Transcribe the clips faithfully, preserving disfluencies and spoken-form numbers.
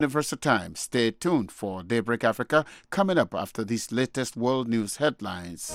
Universal Time. Stay tuned for Daybreak Africa coming up after these latest world news headlines.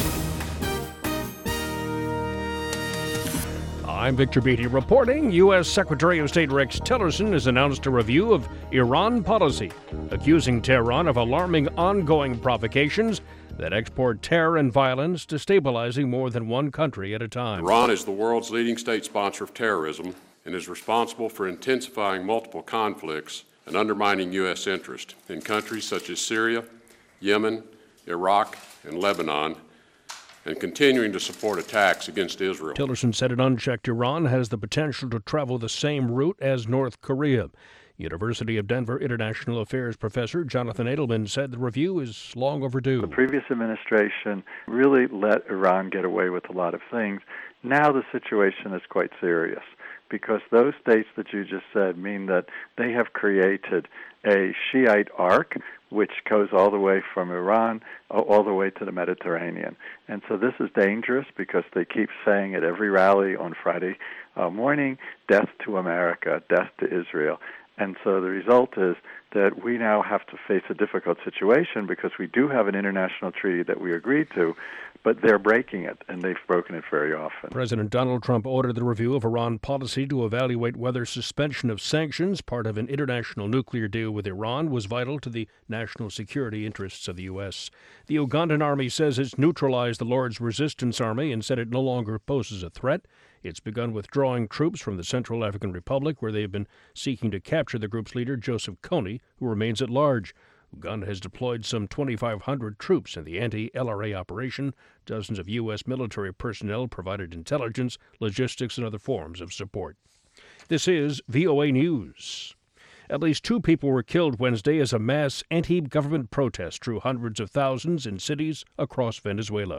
I'm Victor Beatty reporting. U S. Secretary of State Rex Tillerson has announced a review of Iran policy, accusing Tehran of alarming ongoing provocations that export terror and violence, destabilizing more than one country at a time. Iran is the world's leading state sponsor of terrorism and is responsible for intensifying multiple conflicts and undermining U S interest in countries such as Syria, Yemen, Iraq, and Lebanon, and continuing to support attacks against Israel. Tillerson said an unchecked Iran has the potential to travel the same route as North Korea. University of Denver International Affairs professor Jonathan Edelman said the review is long overdue. The previous administration really let Iran get away with a lot of things. Now the situation is quite serious because those states that you just said mean that they have created a Shiite arc which goes all the way from Iran all the way to the Mediterranean. And so this is dangerous because they keep saying at every rally on Friday uh, morning, death to America, death to Israel. And so the result is that we now have to face a difficult situation because we do have an international treaty that we agreed to, but they're breaking it, and they've broken it very often. President Donald Trump ordered the review of Iran policy to evaluate whether suspension of sanctions, part of an international nuclear deal with Iran, was vital to the national security interests of the U S. The Ugandan army says it's neutralized the Lord's Resistance Army and said it no longer poses a threat. It's begun withdrawing troops from the Central African Republic, where they have been seeking to capture the group's leader, Joseph Kony, who remains at large. Uganda has deployed some twenty-five hundred troops in the anti-L R A operation. Dozens of U S military personnel provided intelligence, logistics, and other forms of support. This is V O A News. At least two people were killed Wednesday as a mass anti-government protest drew hundreds of thousands in cities across Venezuela.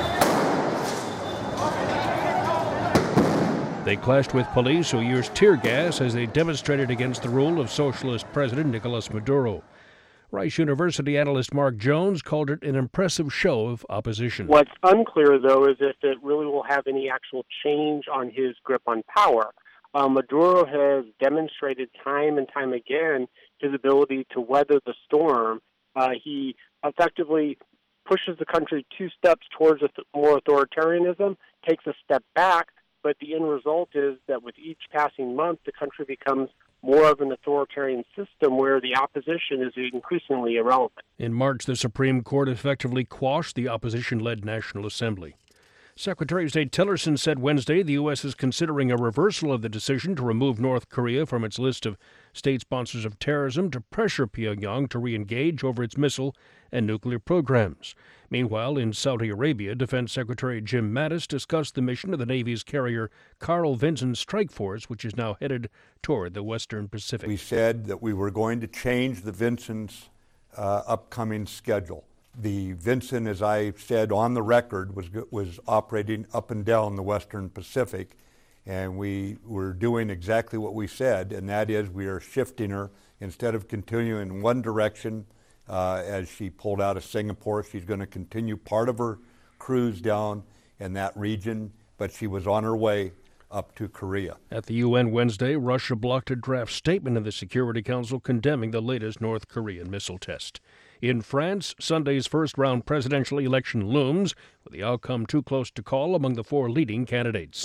They clashed with police who used tear gas as they demonstrated against the rule of socialist President Nicolas Maduro. Rice University analyst Mark Jones called it an impressive show of opposition. What's unclear, though, is if it really will have any actual change on his grip on power. Uh, Maduro has demonstrated time and time again his ability to weather the storm. Uh, he effectively pushes the country two steps towards more authoritarianism, takes a step back, but the end result is that with each passing month, the country becomes more of an authoritarian system where the opposition is increasingly irrelevant. In March, the Supreme Court effectively quashed the opposition-led National Assembly. Secretary of State Tillerson said Wednesday the U S is considering a reversal of the decision to remove North Korea from its list of state sponsors of terrorism to pressure Pyongyang to re-engage over its missile and nuclear programs. Meanwhile, in Saudi Arabia, Defense Secretary Jim Mattis discussed the mission of the Navy's carrier Carl Vinson Strike Force, which is now headed toward the Western Pacific. We said that we were going to change the Vinson's uh, upcoming schedule. The Vinson, as I said on the record, was was operating up and down the Western Pacific, and we were doing exactly what we said, and that is we are shifting her. Instead of continuing in one direction, uh, as she pulled out of Singapore, she's going to continue part of her cruise down in that region, but she was on her way up to Korea. At the U N Wednesday, Russia blocked a draft statement in the Security Council condemning the latest North Korean missile test. In France, Sunday's first-round presidential election looms, with the outcome too close to call among the four leading candidates.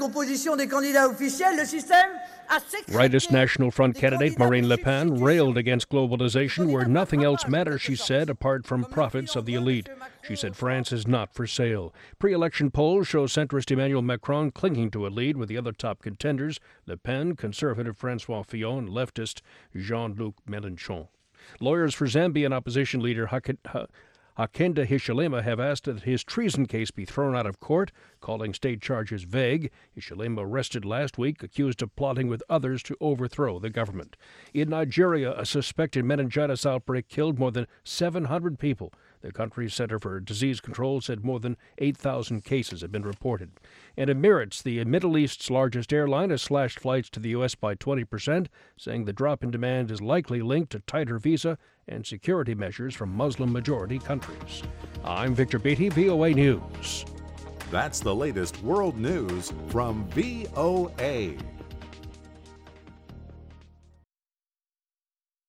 Rightist National Front candidate Marine Le Pen railed against globalization where nothing else matters, she said, apart from profits of the elite. She said France is not for sale. Pre-election polls show centrist Emmanuel Macron clinging to a lead with the other top contenders, Le Pen, conservative François Fillon, and leftist Jean-Luc Mélenchon. Lawyers for Zambian opposition leader Hakainde Hichilema have asked that his treason case be thrown out of court, calling state charges vague. Hichilema arrested last week, accused of plotting with others to overthrow the government. In Nigeria, a suspected meningitis outbreak killed more than seven hundred people. The country's Center for Disease Control said more than eight thousand cases have been reported. And Emirates, the Middle East's largest airline, has slashed flights to the U S by twenty percent, saying the drop in demand is likely linked to tighter visa and security measures from Muslim-majority countries. I'm Victor Beatty, V O A News. That's the latest world news from V O A.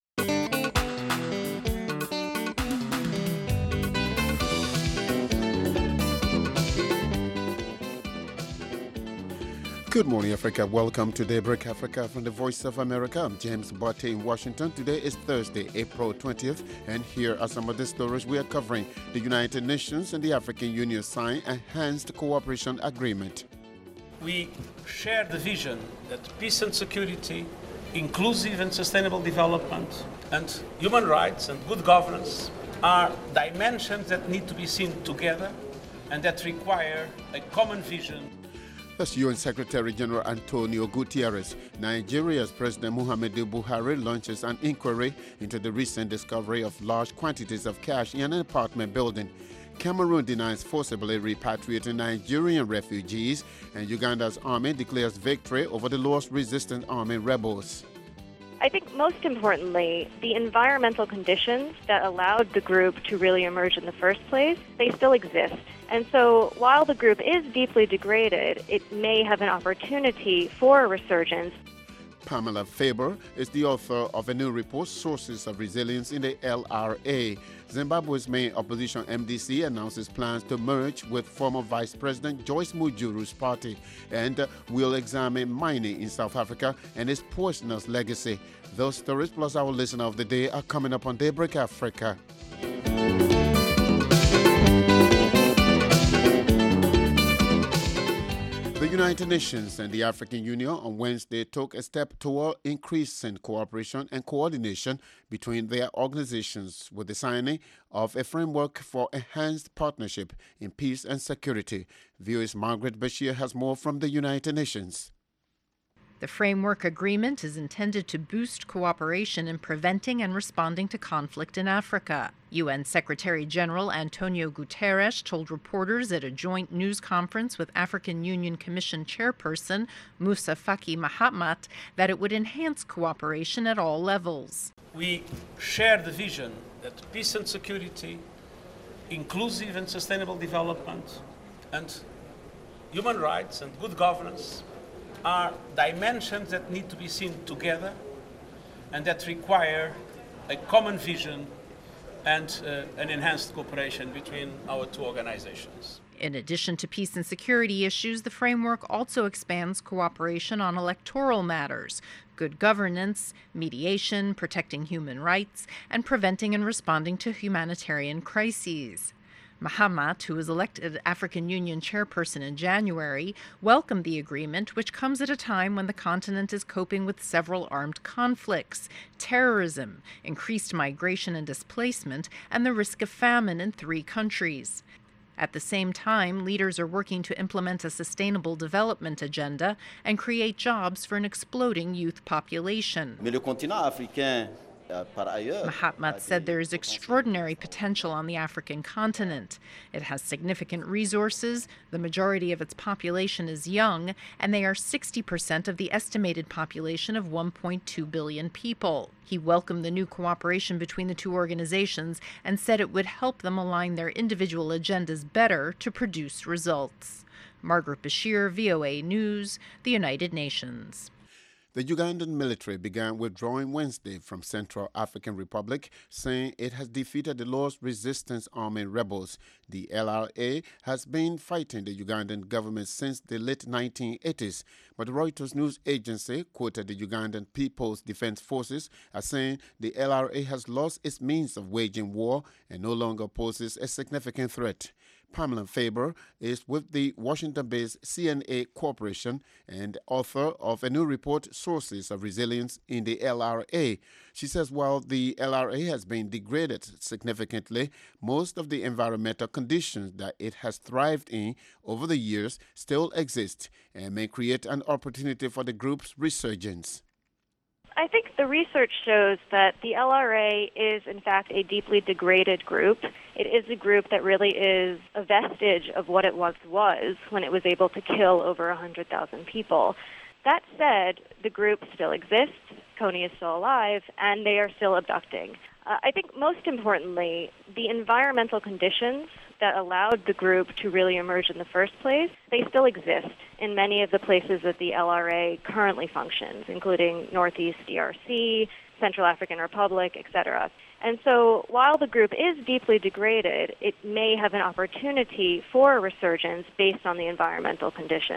Good morning, Africa. Welcome to Daybreak Africa from the Voice of America. I'm James Botte in Washington. Today is Thursday, April twentieth, and here are some of the stories we are covering. The United Nations and the African Union sign enhanced cooperation agreement. We share the vision that peace and security, inclusive and sustainable development, and human rights and good governance are dimensions that need to be seen together and that require a common vision. That's U N Secretary General Antonio Guterres. Nigeria's President Muhammadu Buhari launches an inquiry into the recent discovery of large quantities of cash in an apartment building. Cameroon denies forcibly repatriating Nigerian refugees, and Uganda's army declares victory over the Lord's Resistance Army rebels. I think most importantly, the environmental conditions that allowed the group to really emerge in the first place, they still exist. And so while the group is deeply degraded, it may have an opportunity for a resurgence. Pamela Faber is the author of a new report, Sources of Resilience in the L R A. Zimbabwe's main opposition, M D C, announces plans to merge with former Vice President Joyce Mujuru's party and uh, will examine mining in South Africa and its poisonous legacy. Those stories plus our listener of the day are coming up on Daybreak Africa. The United Nations and the African Union on Wednesday took a step toward increasing cooperation and coordination between their organizations with the signing of a framework for enhanced partnership in peace and security. V O A's Margaret Bashir has more from the United Nations. The framework agreement is intended to boost cooperation in preventing and responding to conflict in Africa. U N Secretary General Antonio Guterres told reporters at a joint news conference with African Union Commission Chairperson Moussa Faki Mahamat that it would enhance cooperation at all levels. We share the vision that peace and security, inclusive and sustainable development, and human rights and good governance are dimensions that need to be seen together and that require a common vision and uh, an enhanced cooperation between our two organizations. In addition to peace and security issues, the framework also expands cooperation on electoral matters, good governance, mediation, protecting human rights, and preventing and responding to humanitarian crises. Mahamat, who was elected African Union chairperson in January, welcomed the agreement, which comes at a time when the continent is coping with several armed conflicts, terrorism, increased migration and displacement, and the risk of famine in three countries. At the same time, leaders are working to implement a sustainable development agenda and create jobs for an exploding youth population. Mais le continent africain Mahamat said there is extraordinary potential on the African continent. It has significant resources, the majority of its population is young, and they are sixty percent of the estimated population of one point two billion people. He welcomed the new cooperation between the two organizations and said it would help them align their individual agendas better to produce results. Margaret Bashir, V O A News, the United Nations. The Ugandan military began withdrawing Wednesday from Central African Republic, saying it has defeated the Lord's Resistance Army rebels. The L R A has been fighting the Ugandan government since the late nineteen eighties, but the Reuters news agency quoted the Ugandan People's Defense Forces as saying the L R A has lost its means of waging war and no longer poses a significant threat. Pamela Faber is with the Washington-based C N A Corporation and author of a new report, Sources of Resilience in the L R A. She says while the L R A has been degraded significantly, most of the environmental conditions that it has thrived in over the years still exist and may create an opportunity for the group's resurgence. I think the research shows that the L R A is, in fact, a deeply degraded group. It is a group that really is a vestige of what it once was when it was able to kill over one hundred thousand people. That said, the group still exists, Kony is still alive, and they are still abducting. Uh, I think most importantly, the environmental conditions that allowed the group to really emerge in the first place, they still exist in many of the places that the L R A currently functions, including Northeast D R C, Central African Republic, et cetera. And so while the group is deeply degraded, it may have an opportunity for a resurgence based on the environmental conditions.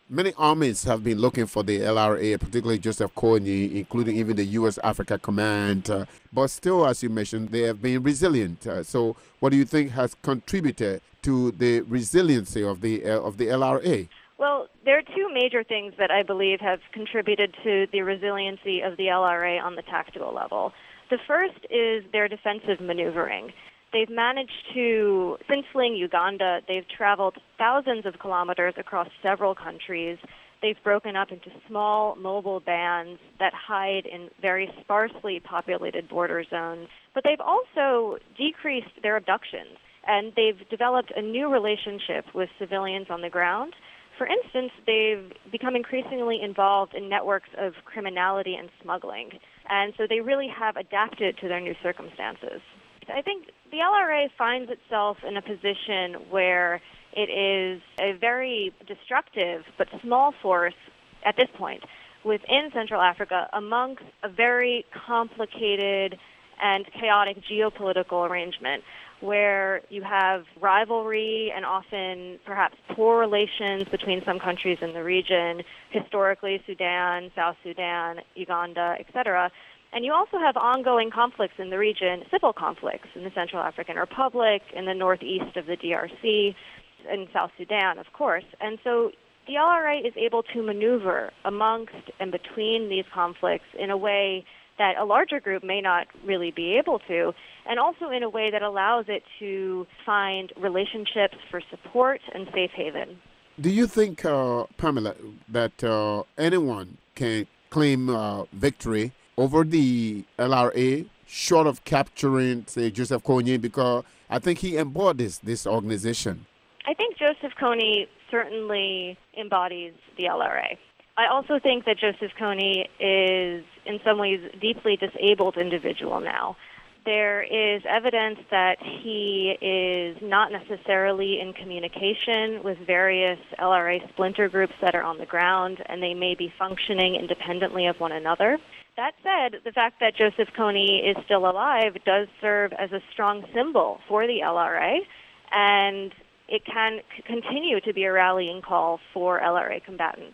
Many armies have been looking for the L R A, particularly Joseph Kony, including even the U S Africa Command. Uh, but still, as you mentioned, they have been resilient. Uh, so what do you think has contributed to the resiliency of the uh, of the L R A? Well, there are two major things that I believe have contributed to the resiliency of the L R A on the tactical level. The first is their defensive maneuvering. They've managed to, since fleeing Uganda, they've traveled thousands of kilometers across several countries. They've broken up into small mobile bands that hide in very sparsely populated border zones. But they've also decreased their abductions, and they've developed a new relationship with civilians on the ground. For instance, they've become increasingly involved in networks of criminality and smuggling, and so they really have adapted to their new circumstances. I think the L R A finds itself in a position where it is a very destructive but small force at this point within Central Africa amongst a very complicated and chaotic geopolitical arrangement where you have rivalry and often perhaps poor relations between some countries in the region, historically Sudan, South Sudan, Uganda, et cetera. And you also have ongoing conflicts in the region, civil conflicts in the Central African Republic, in the northeast of the D R C, in South Sudan, of course. And so the L R A is able to maneuver amongst and between these conflicts in a way that a larger group may not really be able to, and also in a way that allows it to find relationships for support and safe haven. Do you think, uh, Pamela, that uh, anyone can claim uh, victory over the L R A, short of capturing, say, Joseph Kony, because I think he embodies this organization? I think Joseph Kony certainly embodies the L R A. I also think that Joseph Kony is, in some ways, a deeply disabled individual now. There is evidence that he is not necessarily in communication with various L R A splinter groups that are on the ground, and they may be functioning independently of one another. That said, the fact that Joseph Kony is still alive does serve as a strong symbol for the L R A, and it can c- continue to be a rallying call for L R A combatants.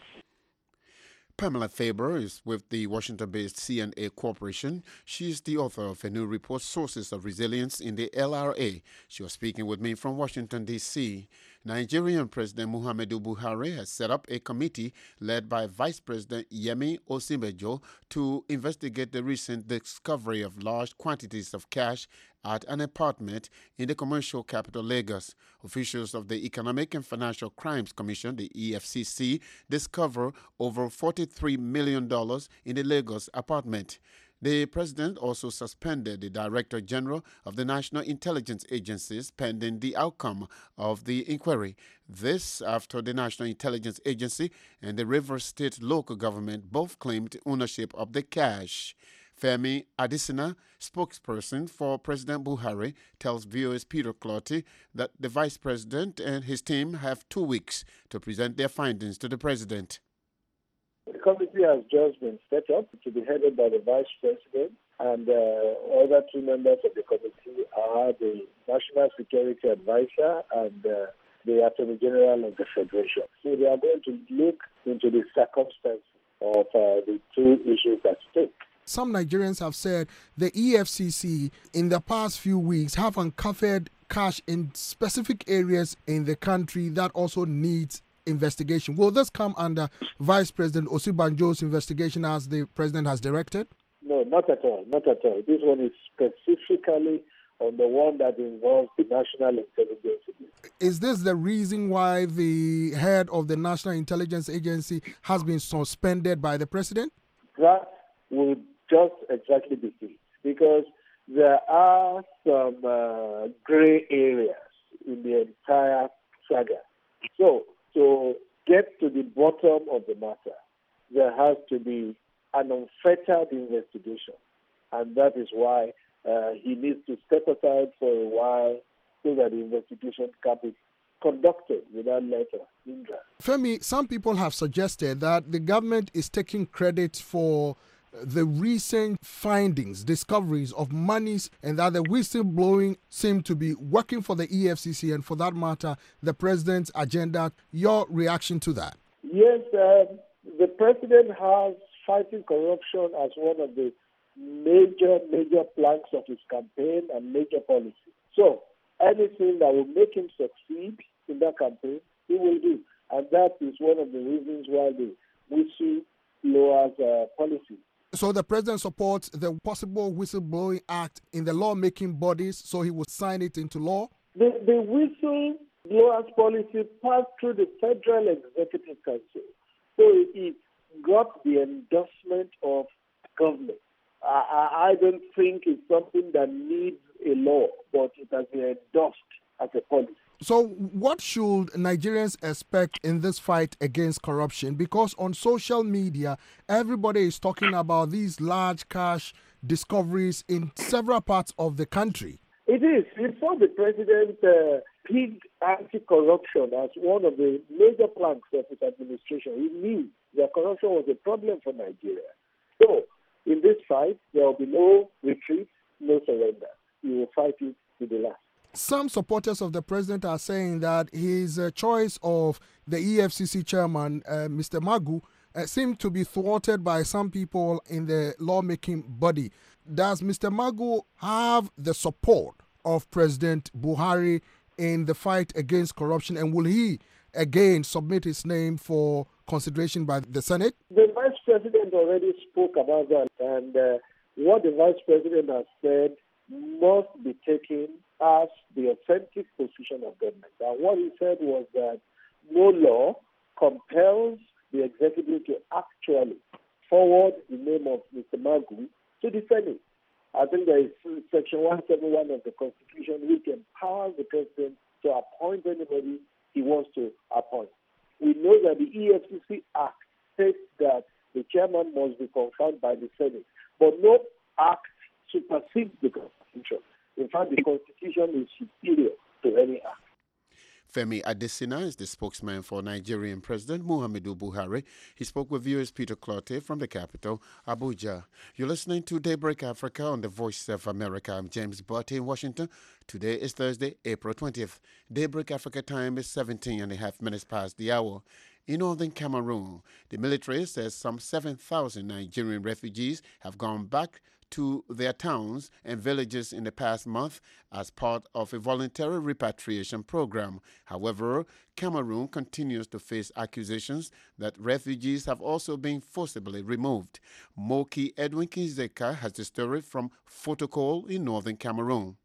Pamela Faber is with the Washington-based C and A Corporation. She is the author of a new report, Sources of Resilience in the L R A. She was speaking with me from Washington, D C Nigerian President Muhammadu Buhari has set up a committee led by Vice President Yemi Osinbajo to investigate the recent discovery of large quantities of cash at an apartment in the commercial capital Lagos. Officials of the Economic and Financial Crimes Commission, the E F C C, discover over forty-three million dollars in the Lagos apartment. The president also suspended the Director General of the National Intelligence Agencies pending the outcome of the inquiry. This after the National Intelligence Agency and the Rivers State local government both claimed ownership of the cash. Femi Adesina, spokesperson for President Buhari, tells V O A's Peter Clotty that the vice president and his team have two weeks to present their findings to the president. The committee has just been set up to be headed by the vice president, and uh, other two members of the committee are the National Security Advisor and uh, the Attorney General of the Federation. So they are going to look into the circumstances of uh, the two issues at stake. Some Nigerians have said the E F C C in the past few weeks have uncovered cash in specific areas in the country that also needs investigation. Will this come under Vice President Osinbajo's investigation as the president has directed? No, not at all. Not at all. This one is specifically on the one that involves the National Intelligence Agency. Is this the reason why the head of the National Intelligence Agency has been suspended by the president? That would just exactly be it, because there are some uh, gray areas in the entire saga. So, to get to the bottom of the matter, there has to be an unfettered investigation. And that is why uh, he needs to step aside for a while so that the investigation can be conducted without let or hindrance. Femi, some people have suggested that the government is taking credit for the recent findings, discoveries of monies, and that the whistleblowing seem to be working for the E F C C and, for that matter, the president's agenda. Your reaction to that? Yes, um, the president has fighting corruption as one of the major, major planks of his campaign and major policy. So anything that will make him succeed in that campaign, he will do. And that is one of the reasons why the whistleblowers uh, policy. So the president supports the possible whistleblowing act in the lawmaking bodies, so he will sign it into law? The, the whistleblowers policy passed through the Federal Executive Council. So it got the endorsement of government. I, I don't think it's something that needs a law, but it has been endorsed as a policy. So what should Nigerians expect in this fight against corruption? Because on social media, everybody is talking about these large cash discoveries in several parts of the country. It is. Before the president uh, picked anti-corruption as one of the major planks of his administration, he knew that corruption was a problem for Nigeria. So in this fight, there will be no retreat, no surrender. We will fight it to the last. Some supporters of the president are saying that his uh, choice of the E F C C chairman, uh, Mister Magu, uh, seemed to be thwarted by some people in the lawmaking body. Does Mister Magu have the support of President Buhari in the fight against corruption, and will he again submit his name for consideration by the Senate? The vice president already spoke about that, and uh, what the vice president has said must be taken as the authentic position of government. And what he said was that no law compels the executive to actually forward the name of Mister Magu to the Senate. I think there is Section one seventy-one of the Constitution which empowers the president to appoint anybody he wants to appoint. We know that the E F C C Act states that the chairman must be confirmed by the Senate, but no act supersedes the Constitution. In fact, the Constitution is superior to any act. Femi Adesina is the spokesman for Nigerian President Muhammadu Buhari. He spoke with viewers Peter Clotte from the capital, Abuja. You're listening to Daybreak Africa on the Voice of America. I'm James Butte in Washington. Today is Thursday, April twentieth. Daybreak Africa time is seventeen and a half minutes past the hour. In northern Cameroon, the military says some seven thousand Nigerian refugees have gone back to their towns and villages in the past month as part of a voluntary repatriation program. However, Cameroon continues to face accusations that refugees have also been forcibly removed. Moki Edwin Kinzeka has the story from Fotokol in northern Cameroon.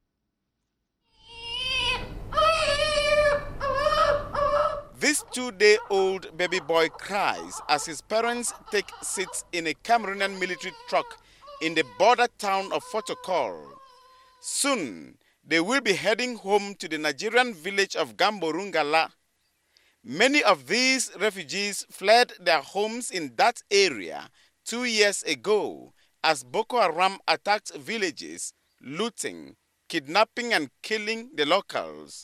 This two-day-old baby boy cries as his parents take seats in a Cameroonian military truck in the border town of Fotokol. Soon, they will be heading home to the Nigerian village of Gamborungala. Many of these refugees fled their homes in that area two years ago as Boko Haram attacked villages, looting, kidnapping and killing the locals.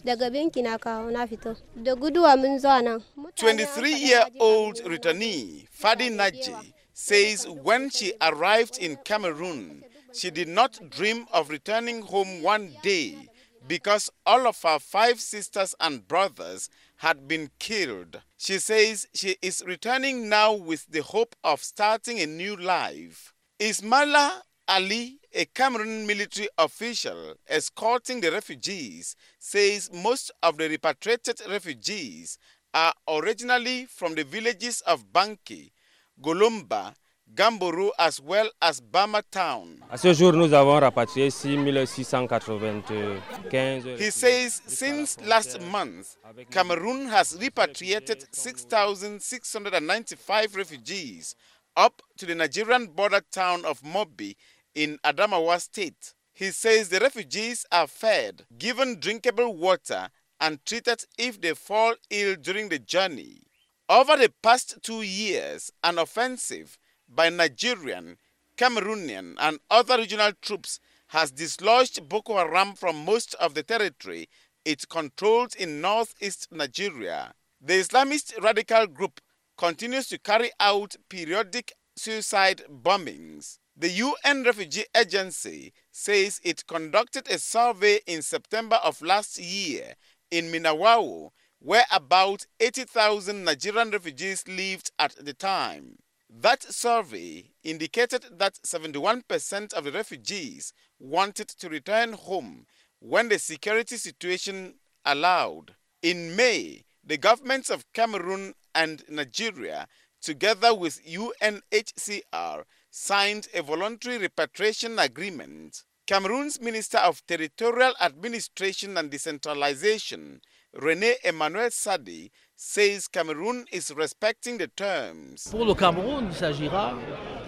twenty-three-year-old returnee Fadi Naji says when she arrived in Cameroon, she did not dream of returning home one day because all of her five sisters and brothers had been killed. She says she is returning now with the hope of starting a new life. Ismaila Ali, a Cameroon military official escorting the refugees, says most of the repatriated refugees are originally from the villages of Banki, Golomba, Gamboru, as well as Bama town. He says since last month, Cameroon has repatriated six thousand six hundred ninety-five refugees up to the Nigerian border town of Mobi in Adamawa State. He says the refugees are fed, given drinkable water, and treated if they fall ill during the journey. Over the past two years, an offensive by Nigerian, Cameroonian, and other regional troops has dislodged Boko Haram from most of the territory it controls in northeast Nigeria. The Islamist radical group continues to carry out periodic suicide bombings. The U N Refugee Agency says it conducted a survey in September of last year in Minawao, where about eighty thousand Nigerian refugees lived at the time. That survey indicated that seventy-one percent of the refugees wanted to return home when the security situation allowed. In May, the governments of Cameroon and Nigeria, together with U N H C R, signed a voluntary repatriation agreement. Cameroon's Minister of Territorial Administration and Decentralization, René Emmanuel Sadi, says Cameroon is respecting the terms. Pour le Cameroun, il s'agira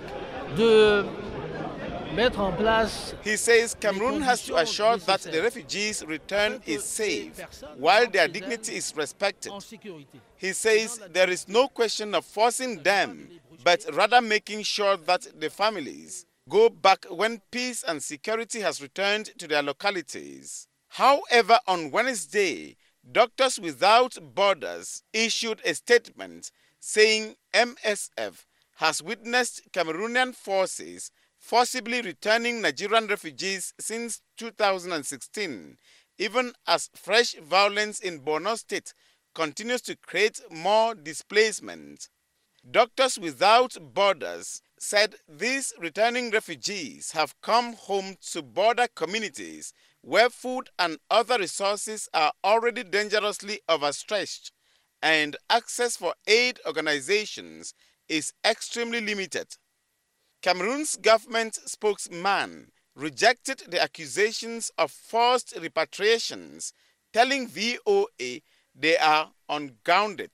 de mettre en place. He says Cameroon has to assure that the refugees' return is safe while their dignity is respected. He says there is no question of forcing them, but rather making sure that the families go back when peace and security has returned to their localities. However, on Wednesday, Doctors Without Borders issued a statement saying M S F has witnessed Cameroonian forces forcibly returning Nigerian refugees since two thousand sixteen, even as fresh violence in Borno State continues to create more displacement. Doctors Without Borders said these returning refugees have come home to border communities where food and other resources are already dangerously overstretched, and access for aid organizations is extremely limited. Cameroon's government spokesman rejected the accusations of forced repatriations, telling V O A they are ungrounded.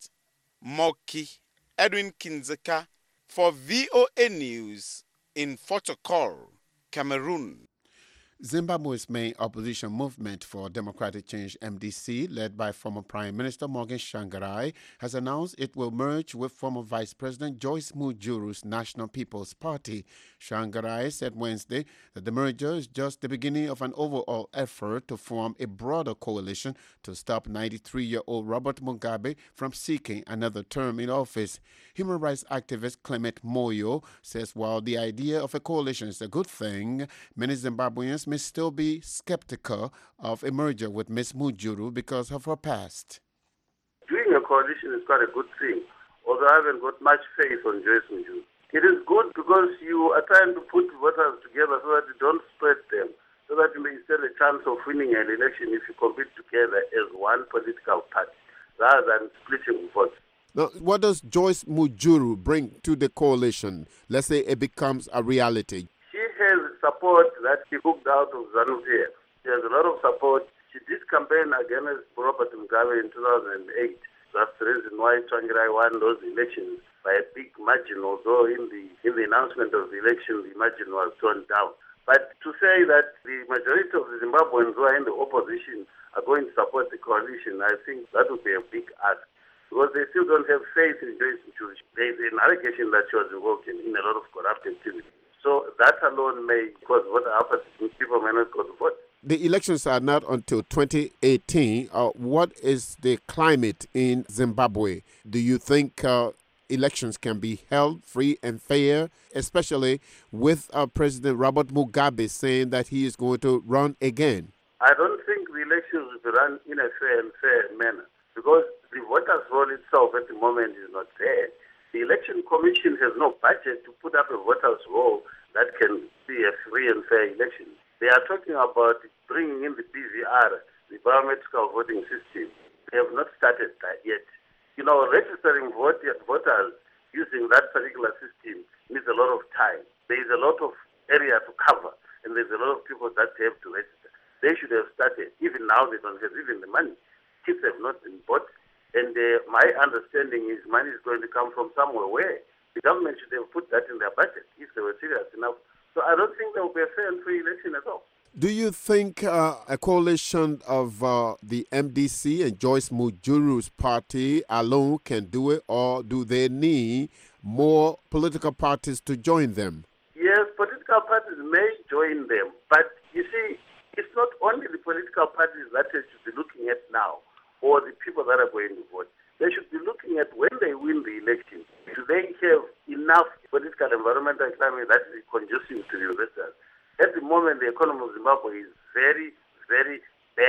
Moki Edwin Kinzeka for V O A News in Fotokol, Cameroon. Zimbabwe's main opposition movement for democratic change, M D C, led by former Prime Minister Morgan Tsvangirai, has announced it will merge with former Vice President Joyce Mujuru's National People's Party. Tsvangirai said Wednesday that the merger is just the beginning of an overall effort to form a broader coalition to stop ninety-three-year-old Robert Mugabe from seeking another term in office. Human rights activist Clement Moyo says while the idea of a coalition is a good thing, many Zimbabweans may still be skeptical of a merger with Miz Mujuru because of her past. Doing a coalition is quite a good thing, although I haven't got much faith on Joyce Mujuru. It is good because you are trying to put voters together so that you don't spread them, so that you may stand a chance of winning an election if you compete together as one political party, rather than splitting votes. Now, what does Joyce Mujuru bring to the coalition? Let's say it becomes a reality. She has support that she hooked out of ZANU-P F. She has a lot of support. She did campaign against Robert Mugabe in two thousand eight. That's the reason why Tsvangirai won those elections by a big margin, although in the in the announcement of the election, the margin was toned down. But to say that the majority of the Zimbabweans who are in the opposition are going to support the coalition, I think that would be a big ask, because they still don't have faith in Joyce Mujuru. There is an allegation that she was involved in, in a lot of corrupt activity. So that alone may cause voter apathy. People may not go to vote. The elections are not until twenty eighteen. Uh, what is the climate in Zimbabwe? Do you think uh, elections can be held free and fair, especially with uh, President Robert Mugabe saying that he is going to run again? I don't think the elections will be run in a fair and fair manner, because the voters' roll itself at the moment is not there. The Election Commission has no budget to put up a voters' roll that can be a free and fair election. They are talking about bringing in the B V R, the biometrical voting system. They have not started that yet. You know, registering vote, voters using that particular system needs a lot of time. There is a lot of area to cover, and there's a lot of people that they have to register. They should have started. Even now, they don't have even the money. Kids have not been bought. And uh, my understanding is money is going to come from somewhere. Where? The government should have put that in their budget if they were serious enough. So I don't think there will be a fair and free election at all. Do you think uh, a coalition of uh, the M D C and Joyce Mujuru's party alone can do it, or do they need more political parties to join them? Yes, political parties may join them. But you see, it's not only the political parties that they should be looking at now, or the people that are going to vote. They should be looking at when they win the election, do they have enough political environmental climate that is conducive to the investors? At the moment, the economy of Zimbabwe is very, very bad.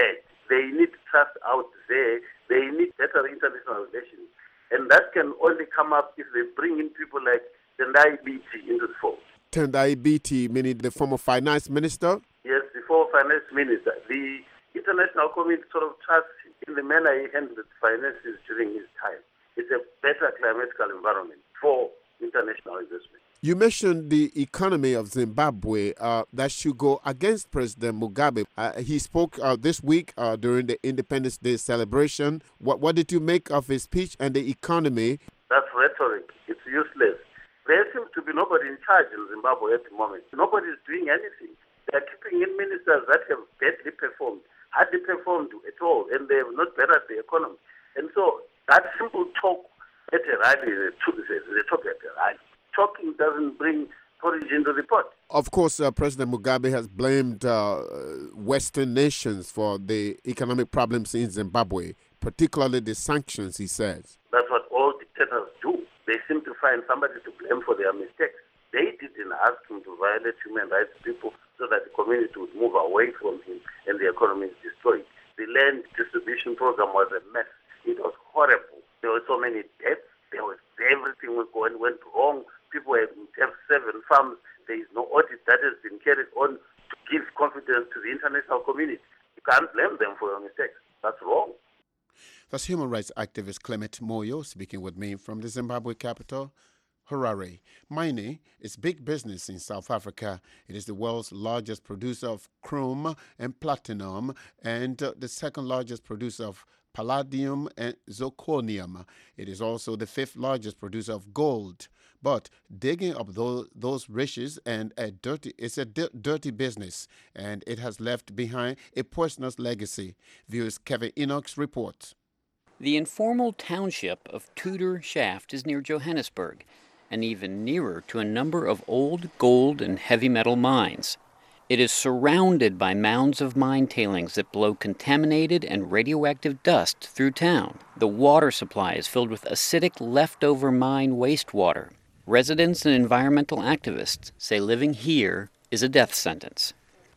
They need trust out there. They need better international relations. And that can only come up if they bring in people like Tendai Biti into the fold. Tendai Biti, meaning the former finance minister? Yes, the former finance minister. The international community sort of trusts in the manner he handled finances during his time. It's a better climatical environment for international investment. You mentioned the economy of Zimbabwe uh, that should go against President Mugabe. Uh, he spoke uh, this week uh, during the Independence Day celebration. What, what did you make of his speech and the economy? That's rhetoric. It's useless. There seems to be nobody in charge in Zimbabwe at the moment. Nobody is doing anything. They are keeping in ministers that have badly performed, hardly performed at all, and they have not bettered the economy. And so that simple talk at a rally is a talk at a rally. Talking doesn't bring porridge into the pot. Of course, uh, President Mugabe has blamed uh, Western nations for the economic problems in Zimbabwe, particularly the sanctions, he says. That's what all dictators do. They seem to find somebody to blame for their mistakes. They didn't ask him to violate human rights to people so that the community would move away from him and the economy is destroyed. The land distribution program was a mess. It was horrible. There were so many deaths. There was everything was going went wrong. People have seven farms. There is no audit that has been carried on to give confidence to the international community. You can't blame them for their mistakes. That's wrong. That's human rights activist Clement Moyo speaking with me from the Zimbabwe capital, Harare. Mining is big business in South Africa. It is the world's largest producer of chrome and platinum and uh, the second largest producer of palladium and zirconium. It is also the fifth largest producer of gold. But digging up those, those riches and a dirty, it's a di- dirty business, and it has left behind a poisonous legacy. Viewers Kevin Enoch's report. The informal township of Tudor Shaft is near Johannesburg, and even nearer to a number of old gold and heavy metal mines. It is surrounded by mounds of mine tailings that blow contaminated and radioactive dust through town. The water supply is filled with acidic leftover mine wastewater. Residents and environmental activists say living here is a death sentence.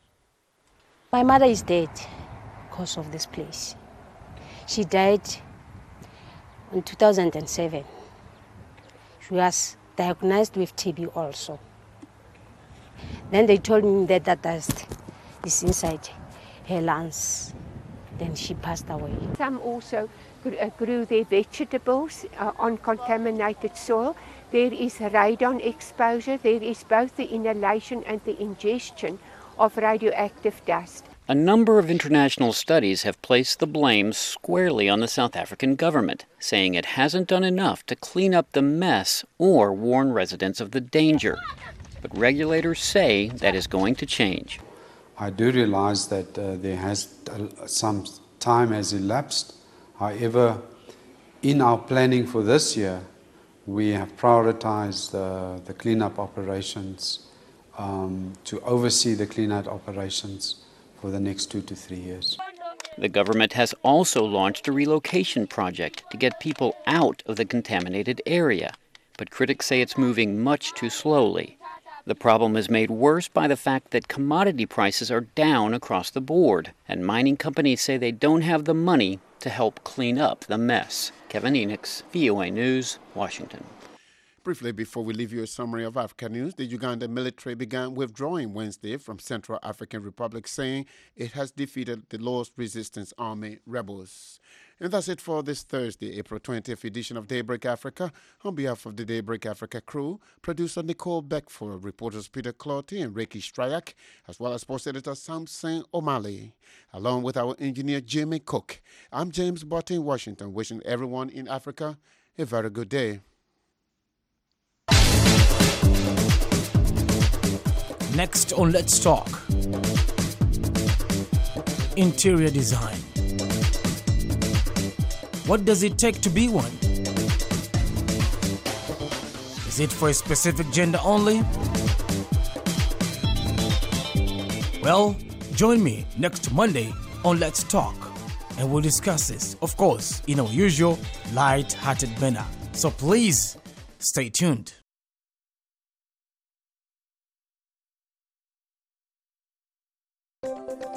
My mother is dead because of this place. She died in two thousand seven. She was diagnosed with T B also. Then they told me that that dust is inside her lungs. Then she passed away. Some also grew their vegetables uh, on contaminated soil. There is radon exposure. There is both the inhalation and the ingestion of radioactive dust. A number of international studies have placed the blame squarely on the South African government, saying it hasn't done enough to clean up the mess or warn residents of the danger. But regulators say that is going to change. I do realize that uh, there has uh, some time has elapsed. However, in our planning for this year, we have prioritized uh, the cleanup operations um, to oversee the cleanup operations for the next two to three years. The government has also launched a relocation project to get people out of the contaminated area, but critics say it's moving much too slowly. The problem is made worse by the fact that commodity prices are down across the board, and mining companies say they don't have the money to help clean up the mess. Kevin Enochs, V O A News, Washington. Briefly, before we leave you a summary of Africa news, the Uganda military began withdrawing Wednesday from Central African Republic, saying it has defeated the Lord's Resistance Army rebels. And that's it for this Thursday, April twentieth edition of Daybreak Africa. On behalf of the Daybreak Africa crew, producer Nicole Beckford, reporters Peter Clotty and Reiki Stryak, as well as post editor Samson O'Malley, along with our engineer Jimmy Cook. I'm James Botte in Washington, wishing everyone in Africa a very good day. Next on Let's Talk. Interior design. What does it take to be one? Is it for a specific gender only? Well, join me next Monday on Let's Talk, and we'll discuss this, of course, in our usual light-hearted manner. So please, stay tuned.